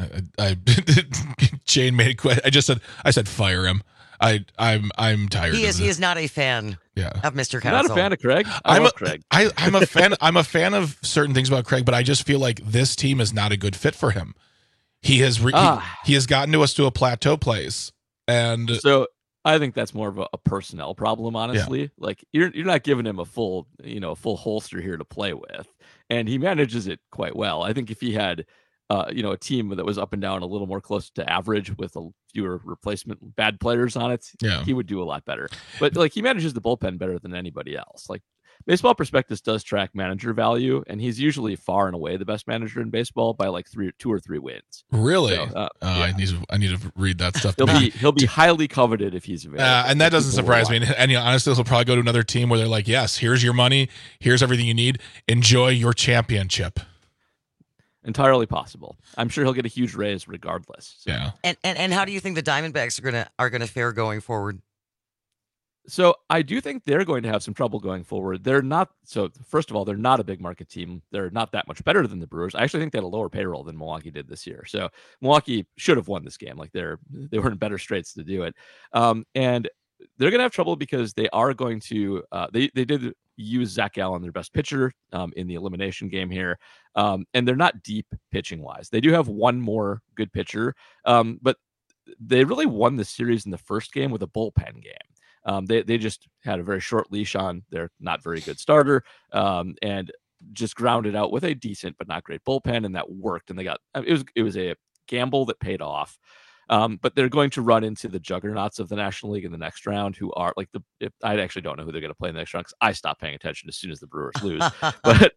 Jane made a question. I said fire him. I'm tired. He is not a fan of Mr. Counsell. Not a fan of Craig. I love Craig. I'm a fan. I'm a fan of certain things about Craig, but I just feel like this team is not a good fit for him. He has he has gotten us to a plateau place, and so I think that's more of a personnel problem, honestly. Yeah. Like you're not giving him a full holster here to play with, and he manages it quite well. I think if he had a team that was up and down a little more close to average with a fewer replacement bad players on it, he would do a lot better. But like he manages the bullpen better than anybody else. Like Baseball Prospectus does track manager value, and he's usually far and away the best manager in baseball by like 2 or 3 wins. Really? So, I need to read that stuff. He'll be highly coveted if he's available. And that doesn't surprise me. And honestly, he'll probably go to another team where they're like, "Yes, here's your money. Here's everything you need. Enjoy your championship." Entirely possible. I'm sure he'll get a huge raise regardless. So. Yeah. And how do you think the Diamondbacks are gonna fare going forward? So I do think they're going to have some trouble going forward. First of all, they're not a big market team. They're not that much better than the Brewers. I actually think they had a lower payroll than Milwaukee did this year. So Milwaukee should have won this game. Like they were in better straits to do it. And they're going to have trouble because they are going to they did use Zach Gallen, their best pitcher, in the elimination game here. And they're not deep pitching wise. They do have one more good pitcher, but they really won the series in the first game with a bullpen game. They just had a very short leash on their not very good starter, and just grounded out with a decent but not great bullpen, and that worked. And it was a gamble that paid off. But they're going to run into the juggernauts of the National League in the next round, who are like I actually don't know who they're going to play in the next round because I stopped paying attention as soon as the Brewers lose. but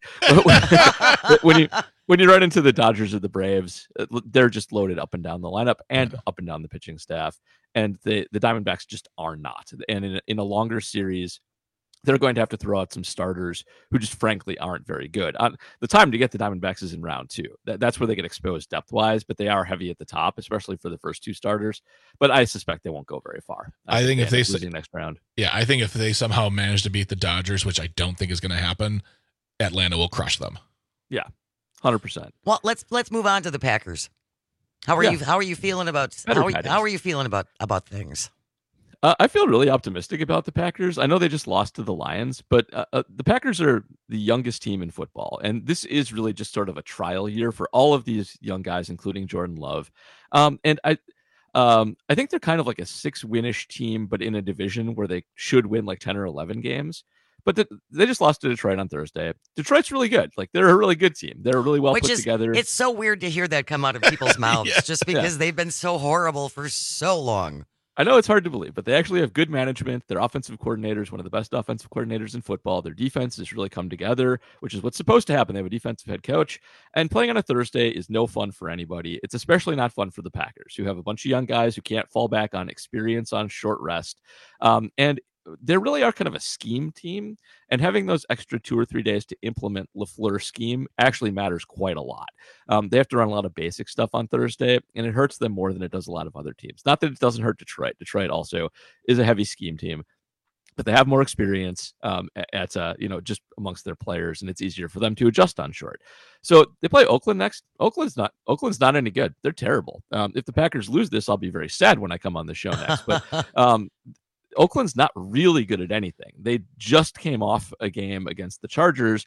when you run into the Dodgers or the Braves, they're just loaded up and down the lineup and up and down the pitching staff. And the Diamondbacks just are not. And in a longer series, they're going to have to throw out some starters who just frankly aren't very good. The time to get the Diamondbacks is in round 2. That's where they get exposed depth-wise, but they are heavy at the top, especially for the first 2 starters. But I suspect they won't go very far. I think if they losing next round. Yeah, I think if they somehow manage to beat the Dodgers, which I don't think is going to happen, Atlanta will crush them. Yeah, 100%. Well, let's move on to the Packers. How are you feeling about things? I feel really optimistic about the Packers. I know they just lost to the Lions, but the Packers are the youngest team in football, and this is really just sort of a trial year for all of these young guys, including Jordan Love. And I think they're kind of like a 6-winish team, but in a division where they should win like 10 or 11 games. But they just lost to Detroit on Thursday. Detroit's really good. Like they're a really good team. They're really well put together. It's so weird to hear that come out of people's mouths, just because they've been so horrible for so long. I know it's hard to believe, but they actually have good management. Their offensive coordinator is one of the best offensive coordinators in football. Their defense has really come together, which is what's supposed to happen. They have a defensive head coach, and playing on a Thursday is no fun for anybody. It's especially not fun for the Packers, who have a bunch of young guys who can't fall back on experience on short rest. And they really are kind of a scheme team, and having those extra 2 or 3 days to implement LaFleur's scheme actually matters quite a lot. They have to run a lot of basic stuff on Thursday, and it hurts them more than it does a lot of other teams. Not that it doesn't hurt Detroit. Detroit also is a heavy scheme team, but they have more experience at just amongst their players, and it's easier for them to adjust on short. So they play Oakland next. Oakland's not any good. They're terrible. If the Packers lose this, I'll be very sad when I come on the show next. But Oakland's not really good at anything. They just came off a game against the Chargers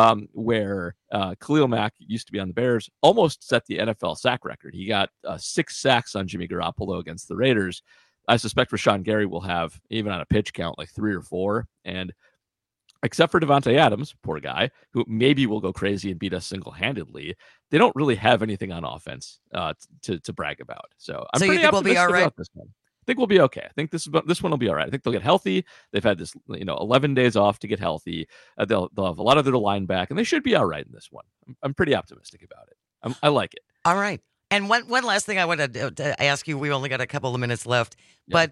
where Khalil Mack used to be on the Bears, almost set the NFL sack record. He got 6 sacks on Jimmy Garoppolo against the Raiders. I suspect Rashawn Gary will have, even on a pitch count, like 3 or 4. And except for Devontae Adams, poor guy, who maybe will go crazy and beat us single-handedly, they don't really have anything on offense to brag about. So I'm pretty you think we'll be all right? about this one. I think we'll be okay. I think this one will be all right. I think they'll get healthy. They've had this 11 days off to get healthy. They'll have a lot of their line back, and they should be all right in this one. I'm pretty optimistic about it. I like it. All right. And one last thing I wanted to ask you. We only got a couple of minutes left, but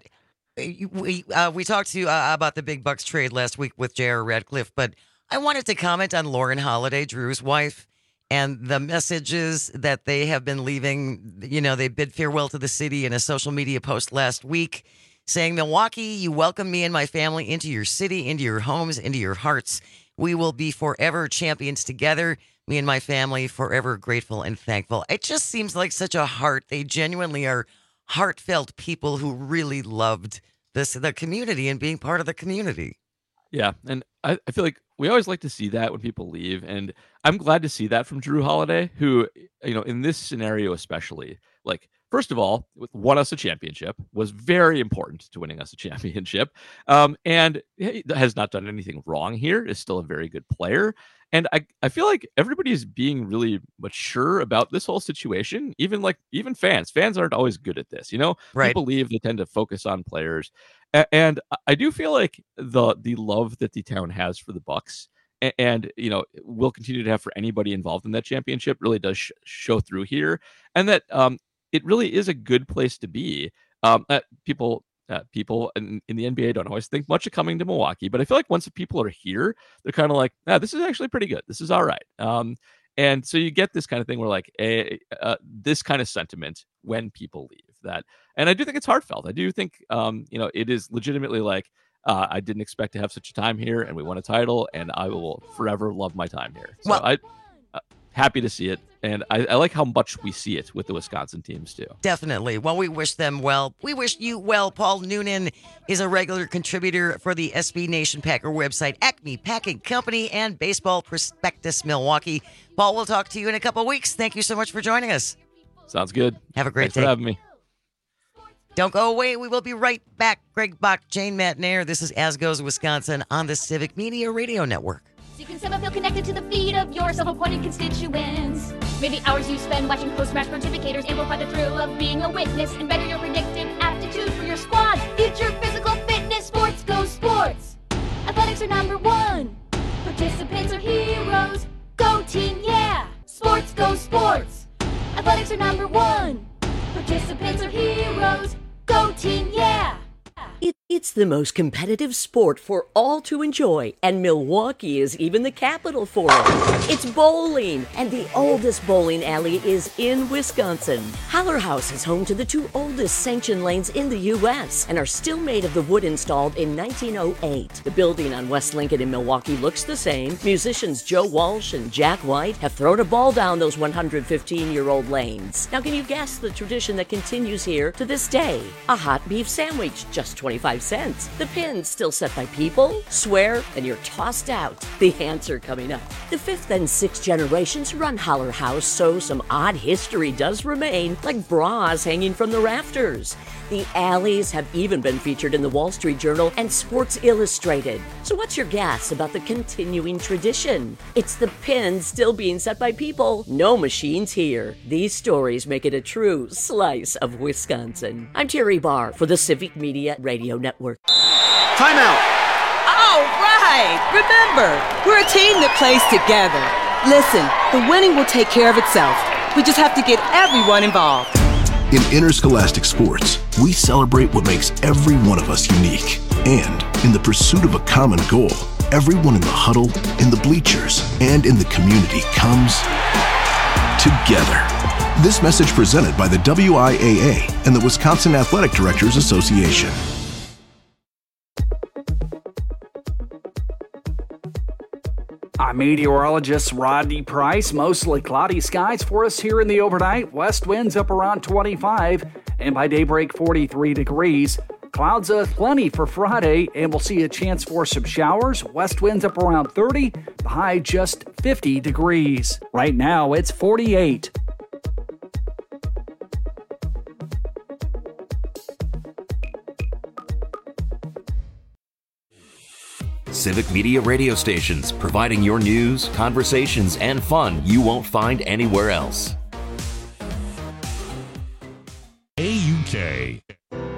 we talked to you about the big Bucks trade last week with J.R. Radcliffe. But I wanted to comment on Lauren Holiday, Drew's wife, and the messages that they have been leaving. They bid farewell to the city in a social media post last week, saying, "Milwaukee, you welcome me and my family into your city, into your homes, into your hearts. We will be forever champions together. Me and my family forever grateful and thankful." It just seems like such a heart. They genuinely are heartfelt people who really loved the community and being part of the community. Yeah, and I feel like we always like to see that when people leave, and I'm glad to see that from Drew Holiday, who, in this scenario especially, like, first of all, won us a championship, was very important to winning us a championship, and he has not done anything wrong here, is still a very good player. And I feel like everybody's being really mature about this whole situation, even fans. Fans aren't always good at this, Right. People leave, they tend to focus on players. And I do feel like the love that the town has for the Bucks and will continue to have for anybody involved in that championship really does show through here. And that it really is a good place to be. People in the NBA don't always think much of coming to Milwaukee, but I feel like once the people are here, they're kind of like, this is actually pretty good. This is all right. And so you get this kind of thing where this kind of sentiment when people leave that. And I do think it's heartfelt. I do think, it is legitimately like, I didn't expect to have such a time here, and we won a title, and I will forever love my time here. So I'm happy to see it. And I like how much we see it with the Wisconsin teams, too. Definitely. Well, we wish them well. We wish you well. Paul Noonan is a regular contributor for the SB Nation Packer website, Acme Packing Company, and Baseball Prospectus Milwaukee. Paul, we'll talk to you in a couple weeks. Thank you so much for joining us. Sounds good. Have a great Thanks day. for having me. Don't go away. We will be right back. Greg Bach, Jane Matnair. This is As Goes Wisconsin on the Civic Media Radio Network. So you can somehow feel connected to the feet of your self-appointed constituents. Maybe hours you spend watching post-match pontificators amplify the thrill of being a witness and better your predictive aptitude for your squad. Future physical fitness, sports go sports. Athletics are number one. Participants are heroes. Go team, yeah. Sports go sports. Athletics are number one. Participants are heroes. Go team, yeah. It's the most competitive sport for all to enjoy, and Milwaukee is even the capital for it. It's bowling, and the oldest bowling alley is in Wisconsin. Haller House is home to the 2 oldest sanctioned lanes in the U.S. and are still made of the wood installed in 1908. The building on West Lincoln in Milwaukee looks the same. Musicians Joe Walsh and Jack White have thrown a ball down those 115-year-old lanes. Now, can you guess the tradition that continues here to this day? A hot beef sandwich, just 25 cents. The pin's still set by people, swear, and you're tossed out. The answer coming up. The 5th and 6th generations run Haller House, so some odd history does remain, like bras hanging from the rafters. The alleys have even been featured in the Wall Street Journal and Sports Illustrated. So what's your guess about the continuing tradition? It's the pins still being set by people. No machines here. These stories make it a true slice of Wisconsin. I'm Terry Barr for the Civic Media Radio Network. Timeout! All right! Remember, we're a team that plays together. Listen, the winning will take care of itself. We just have to get everyone involved. In Interscholastic Sports, we celebrate what makes every one of us unique And in the pursuit of a common goal, everyone in the huddle, in the bleachers, and in the community comes together. This message presented by the WIAA and the Wisconsin Athletic Directors Association. I'm meteorologist Rodney Price. Mostly cloudy skies for us here in the overnight. West winds up around 25, and by daybreak 43 degrees. Clouds plenty for Friday, and we'll see a chance for some showers. West winds up around 30, the high just 50 degrees. Right now, it's 48. Civic Media radio stations, providing your news, conversations, and fun you won't find anywhere else. AUK.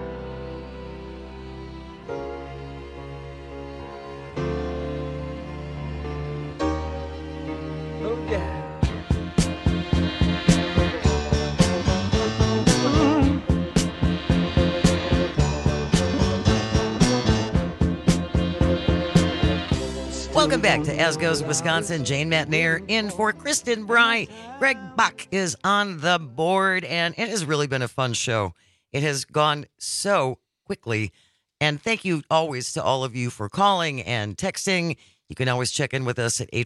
Welcome back to As Goes Wisconsin. Jane Matnair in for Kristen Bry. Greg Bach is on the board, and it has really been a fun show. It has gone so quickly, and thank you always to all of you for calling and texting. You can always check in with us at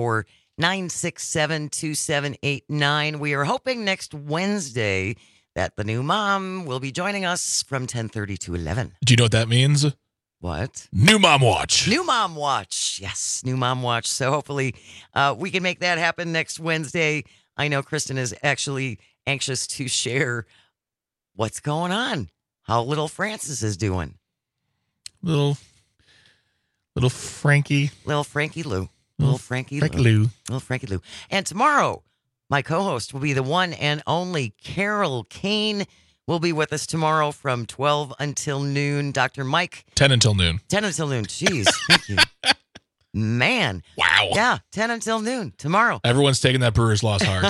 844-967-2789. We are hoping next Wednesday that the new mom will be joining us from 10:30 to 11. Do you know what that means? What? New Mom Watch. New Mom Watch. Yes, New Mom Watch. So hopefully we can make that happen next Wednesday. I know Kristen is actually anxious to share what's going on, how little Francis is doing. Little Frankie. Little Frankie Lou. Little Frankie Lou. Little Frankie Lou. And tomorrow, my co-host will be the one and only Carol Kane. Will be with us tomorrow from 12 until noon. Dr. Mike. 10 until noon. 10 until noon. Jeez. Thank you. Man. Wow. Yeah, 10 until noon tomorrow. Everyone's taking that Brewers loss hard.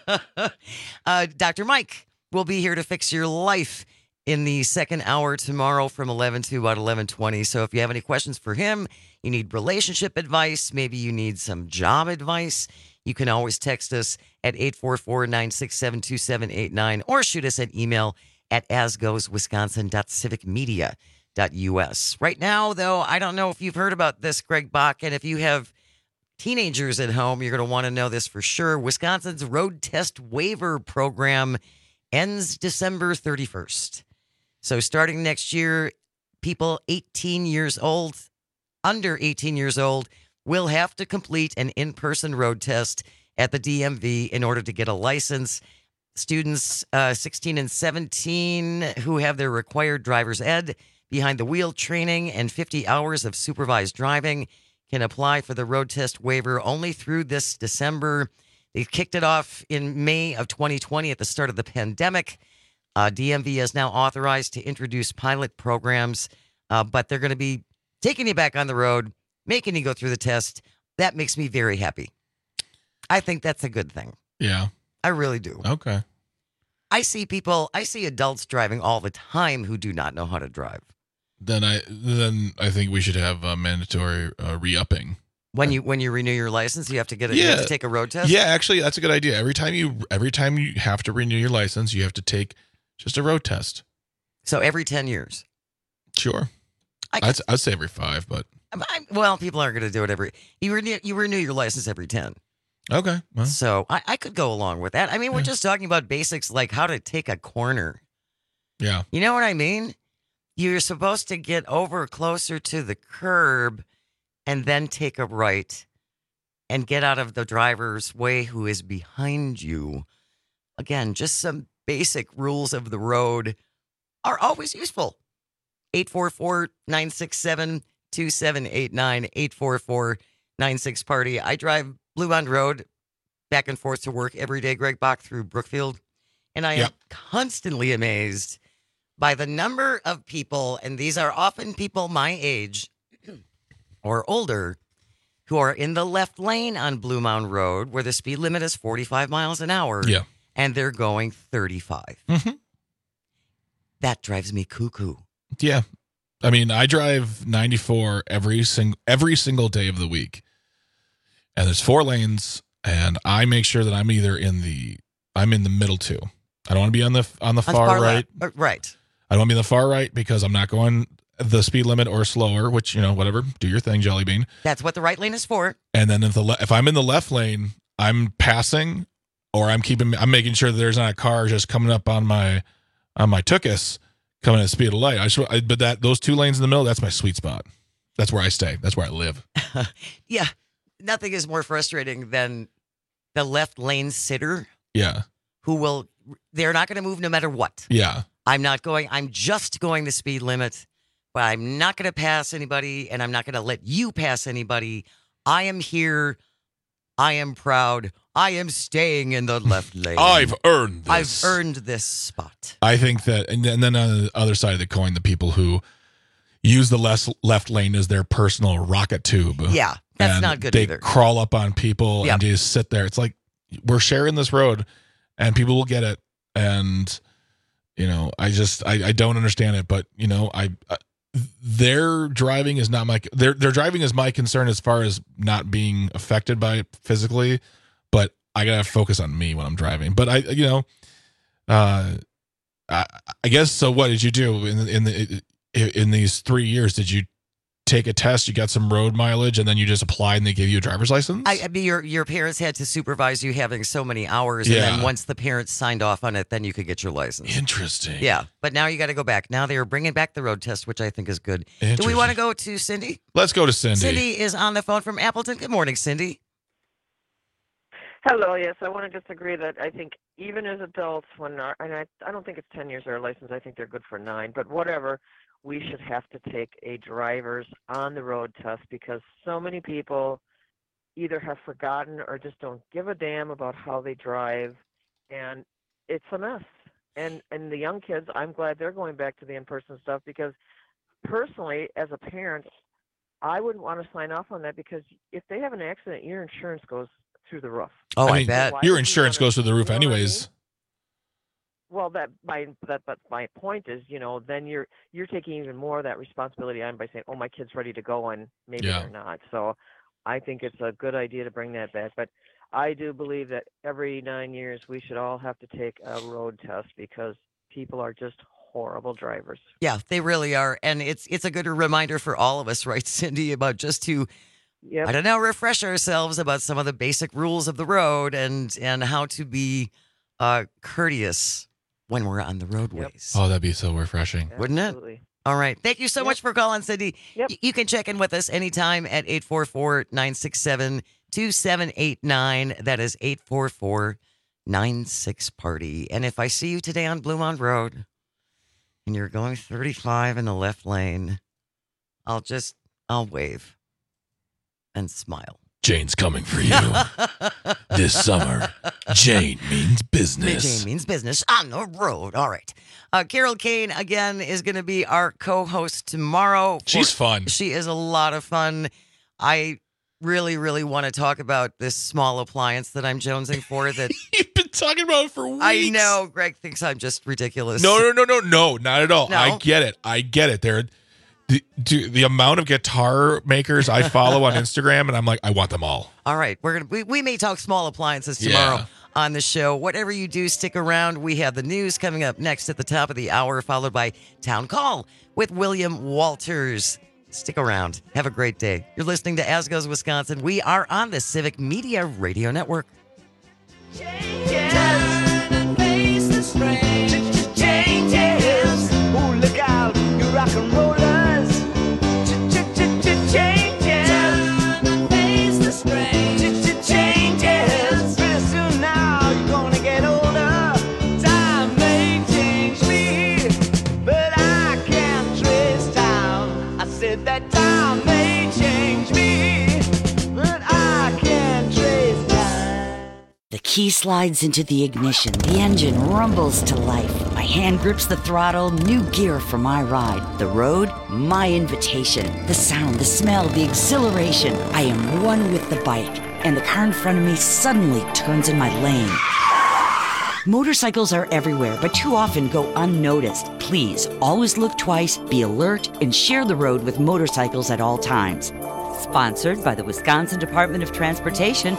Dr. Mike will be here to fix your life in the second hour tomorrow from 11 to about 11:20. So if you have any questions for him, you need relationship advice, maybe you need some job advice, you can always text us at 844-967-2789 or shoot us an email at asgoeswisconsin.civicmedia.us. Right now, though, I don't know if you've heard about this, Greg Bach, and if you have teenagers at home, you're going to want to know this for sure. Wisconsin's road test waiver program ends December 31st. So starting next year, people 18 years old, under 18 years old, will have to complete an in-person road test at the DMV in order to get a license. Students 16 and 17 who have their required driver's ed, behind the wheel training, and 50 hours of supervised driving can apply for the road test waiver only through this December. They kicked it off in May of 2020 at the start of the pandemic. DMV is now authorized to introduce pilot programs, but they're going to be taking you back on the road, making you go through the test. That makes me very happy. I think that's a good thing. Yeah. I really do. Okay. I see adults driving all the time who do not know how to drive. Then I think we should have mandatory re-upping. When you renew your license, you have to you have to take a road test? Yeah, actually that's a good idea. Every time you have to renew your license, you have to take just a road test. So every 10 years. Sure. I'd say every 5, but well, people aren't going to do it you renew your license every 10. Okay. Well. So I could go along with that. I mean, we're just talking about basics like how to take a corner. Yeah. You know what I mean? You're supposed to get over closer to the curb and then take a right and get out of the driver's way who is behind you. Again, just some basic rules of the road are always useful. 844-967-2789, 844-96-PARTY. I drive Blue Bond Road back and forth to work every day, Greg Bach, through Brookfield. And I am constantly amazed by the number of people, and these are often people my age or older, who are in the left lane on Blue Mound Road where the speed limit is 45 miles an hour. Yeah. And they're going 35. Mm-hmm. That drives me cuckoo. Yeah. I mean, I drive 94 every single day of the week, and there's 4 lanes, and I make sure that I'm either in the middle too. I don't want to be on the far right. Right. I don't want to be in the far right because I'm not going the speed limit or slower. Which, whatever, do your thing, Jelly Bean. That's what the right lane is for. And then if I'm in the left lane, I'm passing, or I'm making sure that there's not a car just coming up on my tuchus coming at the speed of light. But those 2 lanes in the middle, that's my sweet spot. That's where I stay. That's where I live. Yeah. Nothing is more frustrating than the left lane sitter. Yeah. They're not going to move no matter what. Yeah. I'm just going the speed limit, but I'm not going to pass anybody, and I'm not going to let you pass anybody. I am here. I am proud. I am staying in the left lane. I've earned this. I've earned this spot. I think that, and then on the other side of the coin, the people who use the left lane as their personal rocket tube. Yeah, that's not good either. They crawl up on people and just sit there. It's like, we're sharing this road, and people will get it. And, I don't understand it, but, their driving is not their driving is my concern as far as not being affected by it physically, but I gotta focus on me when I'm driving. But I guess so. What did you do in these 3 years? Did you take a test? You got some road mileage, and then you just applied, and they gave you a driver's license? I mean, your parents had to supervise you having so many hours, and then once the parents signed off on it, then you could get your license. Interesting. Yeah, but now you got to go back. Now they are bringing back the road test, which I think is good. Do we want to go to Cindy? Let's go to Cindy. Cindy is on the phone from Appleton. Good morning, Cindy. Hello. Yes, I want to disagree that I think even as adults, and I don't think it's 10 years or a license. I think they're good for 9, but whatever. We should have to take a driver's on the road test because so many people either have forgotten or just don't give a damn about how they drive, and it's a mess. And the young kids, I'm glad they're going back to the in-person stuff because personally, as a parent, I wouldn't want to sign off on that because if they have an accident, your insurance goes through the roof. Oh, I bet. Your insurance goes through the roof anyways. Well, but my point is, then you're taking even more of that responsibility on by saying, "Oh, my kid's ready to go," and maybe they're not. So, I think it's a good idea to bring that back. But I do believe that every 9 years we should all have to take a road test because people are just horrible drivers. Yeah, they really are, and it's a good reminder for all of us, right, Cindy, about just to. Yep. I don't know, refresh ourselves about some of the basic rules of the road and how to be courteous when we're on the roadways. Oh, that'd be so refreshing. Wouldn't it? All right. Thank you so much for calling, Cindy. Yep. You can check in with us anytime at 844-967-2789. That is 844-96-PARTY. And if I see you today on Bluemont Road and you're going 35 in the left lane, I'll wave and smile. Jane's coming for you. This summer, Jane means business. Jane means business on the road. All right. Carol Kane, again, is going to be our co-host tomorrow. She's fun. She is a lot of fun. I really, really want to talk about this small appliance that I'm jonesing for. That You've been talking about it for weeks. I know. Greg thinks I'm just ridiculous. No, not at all. No? I get it. The amount of guitar makers I follow on Instagram, and I'm like, I want them all. All right, we may talk small appliances tomorrow on the show. Whatever you do, stick around. We have the news coming up next at the top of the hour, followed by Town Call with William Walters. Stick around. Have a great day. You're listening to As Goes Wisconsin. We are on the Civic Media Radio Network. Ooh, look out, you rock and rollers. Changes. Pretty soon now you're gonna get older. Time may change me, but I can't trace time. I said that time may change me, but I can't trace time. The key slides into the ignition. The engine rumbles to life. My hand grips the throttle. New gear for my ride. The road, my invitation. The sound, the smell, the exhilaration. I am one with the bike. And the car in front of me suddenly turns in my lane. Motorcycles are everywhere, but too often go unnoticed. Please, always look twice, be alert, and share the road with motorcycles at all times. Sponsored by the Wisconsin Department of Transportation.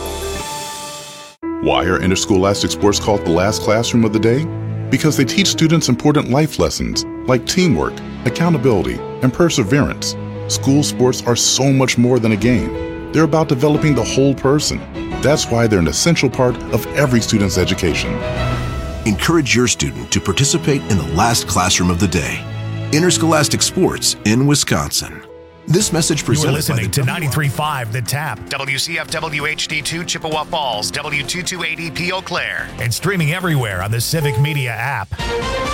Why are interscholastic sports called the last classroom of the day? Because they teach students important life lessons like teamwork, accountability, and perseverance. School sports are so much more than a game. They're about developing the whole person. That's why they're an essential part of every student's education. Encourage your student to participate in the last classroom of the day. Interscholastic sports in Wisconsin. This message You are presented listening by to 93.5 The Tap, WCFW HD2 Chippewa Falls, W228EP Eau Claire, and streaming everywhere on the Civic Media app.